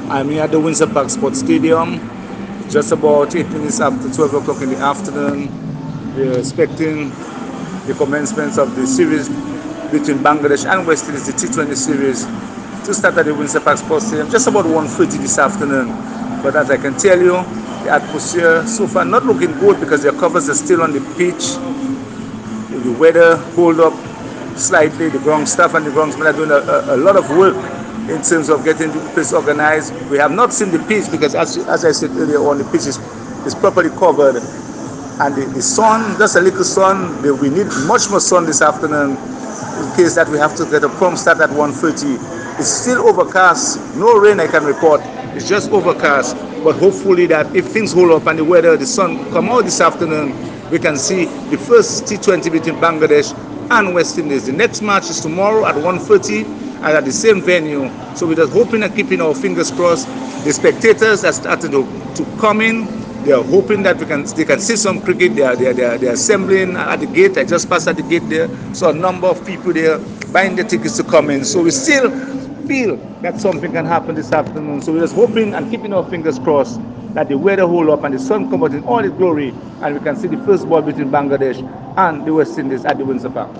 I'm here at the Windsor Park Sports Stadium, just about 8 minutes after 12 o'clock in the afternoon. We're expecting the commencement of the series between Bangladesh and West Indies, the T20 series, to start at the Windsor Park Sports Stadium just about 1:30 this afternoon. But as I can tell you, the atmosphere so far not looking good because their covers are still on the pitch. The weather hold up slightly. The ground staff and the groundsmen are doing a lot of work in terms of getting the pitch organized. We have not seen the pitch because, as I said earlier on, the pitch is properly covered. And the sun, just a little sun, we need much more sun this afternoon in case that we have to get a prompt start at 1:30. It's still overcast, no rain I can report. It's just overcast, but hopefully that if things hold up and the sun come out this afternoon, we can see the first T20 between Bangladesh and West Indies. The next match is tomorrow at 1:30 and at the same venue. So we're just hoping and keeping our fingers crossed. The spectators are starting to come in. They are hoping that they can see some cricket. They are assembling at the gate. I just passed at the gate there. So a number of people there buying the tickets to come in. So we still feel that something can happen this afternoon. So we're just hoping and keeping our fingers crossed that the weather hold up and the sun come out in all its glory and we can see the first ball between Bangladesh and the West Indies at the Windsor Park.